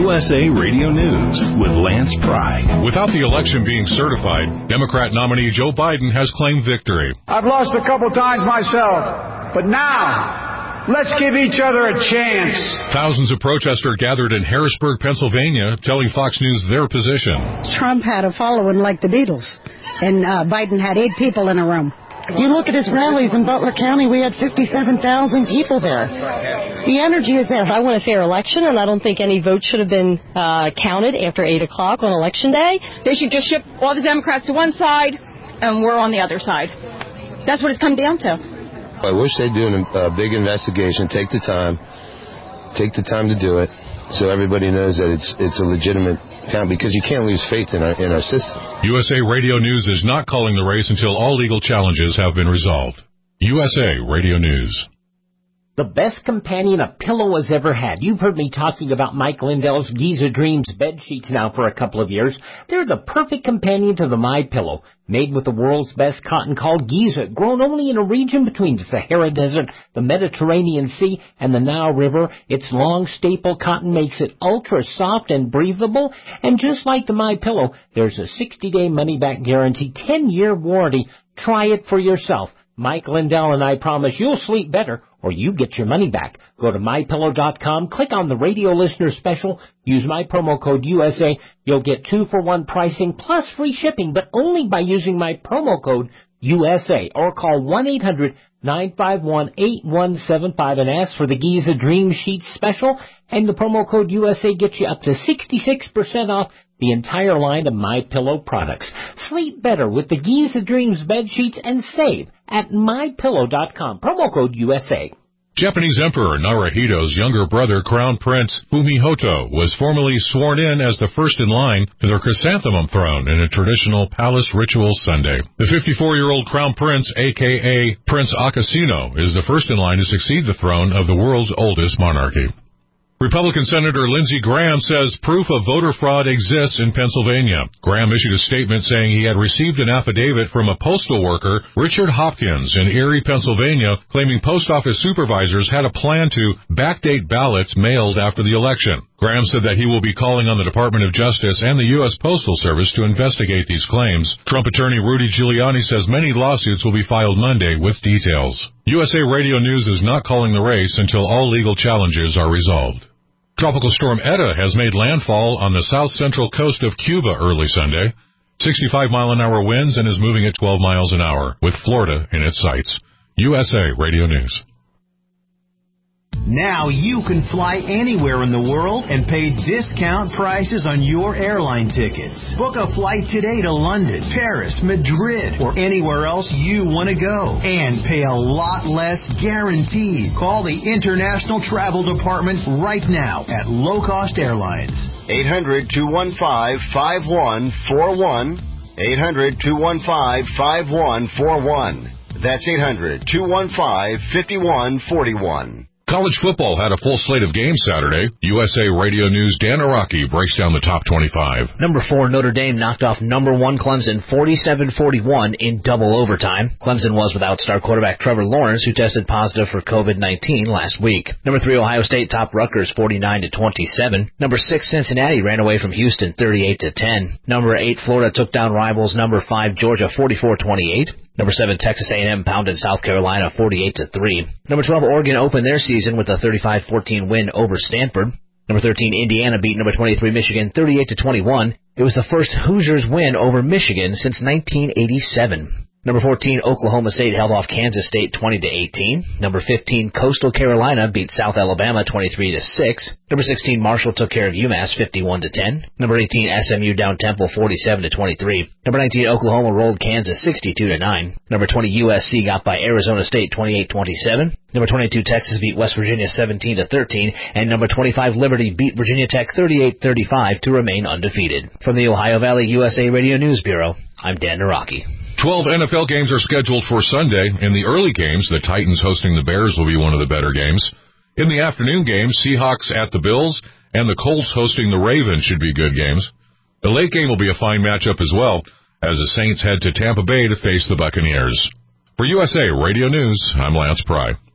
USA Radio News with Lance Pry. Without the election being certified, Democrat nominee Joe Biden has claimed victory. I've lost a couple times myself, but now, let's give each other a chance. Thousands of protesters gathered in Harrisburg, Pennsylvania, telling Fox News their position. Trump had a following like the Beatles, and Biden had 8 people in a room. You look at his rallies in Butler County, we had 57,000 people there. The energy is there. I want a fair election, and I don't think any votes should have been counted after 8 o'clock on Election Day. They should just ship all the Democrats to one side, and we're on the other side. That's what it's come down to. I wish they'd do a big investigation, take the time to do it, so everybody knows that it's a legitimate count, because you can't lose faith in our system. USA Radio News is not calling the race until all legal challenges have been resolved. USA Radio News. The best companion a pillow has ever had. You've heard me talking about Mike Lindell's Giza Dreams bed sheets now for a couple of years. They're the perfect companion to the MyPillow. Made with the world's best cotton called Giza, grown only in a region between the Sahara Desert, the Mediterranean Sea, and the Nile River. Its long staple cotton makes it ultra soft and breathable. And just like the MyPillow, there's a 60-day money-back guarantee, 10-year warranty. Try it for yourself. Mike Lindell and I promise you'll sleep better, or you get your money back. Go to MyPillow.com, click on the radio listener special, use my promo code USA. You'll get 2-for-1 pricing plus free shipping, but only by using my promo code USA, or call 1-800-951-8175 and ask for the Giza Dream Sheets special, and the promo code USA gets you up to 66% off the entire line of MyPillow products. Sleep better with the Giza Dreams bed sheets and save at MyPillow.com. Promo code USA. Japanese Emperor Naruhito's younger brother, Crown Prince Fumihito, was formally sworn in as the first in line to the chrysanthemum throne in a traditional palace ritual Sunday. The 54-year-old Crown Prince, a.k.a. Prince Akasino, is the first in line to succeed the throne of the world's oldest monarchy. Republican Senator Lindsey Graham says proof of voter fraud exists in Pennsylvania. Graham issued a statement saying he had received an affidavit from a postal worker, Richard Hopkins, in Erie, Pennsylvania, claiming post office supervisors had a plan to backdate ballots mailed after the election. Graham said that he will be calling on the Department of Justice and the U.S. Postal Service to investigate these claims. Trump attorney Rudy Giuliani says many lawsuits will be filed Monday with details. USA Radio News is not calling the race until all legal challenges are resolved. Tropical storm Eta has made landfall on the south-central coast of Cuba early Sunday. 65-mile-an-hour winds and is moving at 12 miles an hour, with Florida in its sights. USA Radio News. Now you can fly anywhere in the world and pay discount prices on your airline tickets. Book a flight today to London, Paris, Madrid, or anywhere else you want to go. And pay a lot less guaranteed. Call the International Travel Department right now at Low Cost Airlines. 800-215-5141. 800-215-5141. That's 800-215-5141. College football had a full slate of games Saturday. USA Radio News' Dan Araki breaks down the top 25. Number 4, Notre Dame knocked off number 1 Clemson 47-41 in double overtime. Clemson was without star quarterback Trevor Lawrence, who tested positive for COVID-19 last week. Number 3, Ohio State topped Rutgers 49-27. Number 6, Cincinnati ran away from Houston 38-10. Number 8, Florida took down rivals number 5, Georgia 44-28. Number 7, Texas A&M pounded South Carolina 48-3. Number 12, Oregon opened their season with a 35-14 win over Stanford. Number 13, Indiana beat number 23, Michigan 38-21. It was the first Hoosiers win over Michigan since 1987. Number 14, Oklahoma State held off Kansas State 20-18. Number 15, Coastal Carolina beat South Alabama 23-6. Number 16, Marshall took care of UMass 51-10. Number 18, SMU down Temple 47-23. Number 19, Oklahoma rolled Kansas 62-9. Number 20, USC got by Arizona State 28-27. Number 22, Texas beat West Virginia 17-13. And number 25, Liberty beat Virginia Tech 38-35 to remain undefeated. From the Ohio Valley USA Radio News Bureau, I'm Dan Naraki. 12 NFL games are scheduled for Sunday. In the early games, the Titans hosting the Bears will be one of the better games. In the afternoon games, Seahawks at the Bills and the Colts hosting the Ravens should be good games. The late game will be a fine matchup as well, as the Saints head to Tampa Bay to face the Buccaneers. For USA Radio News, I'm Lance Pry.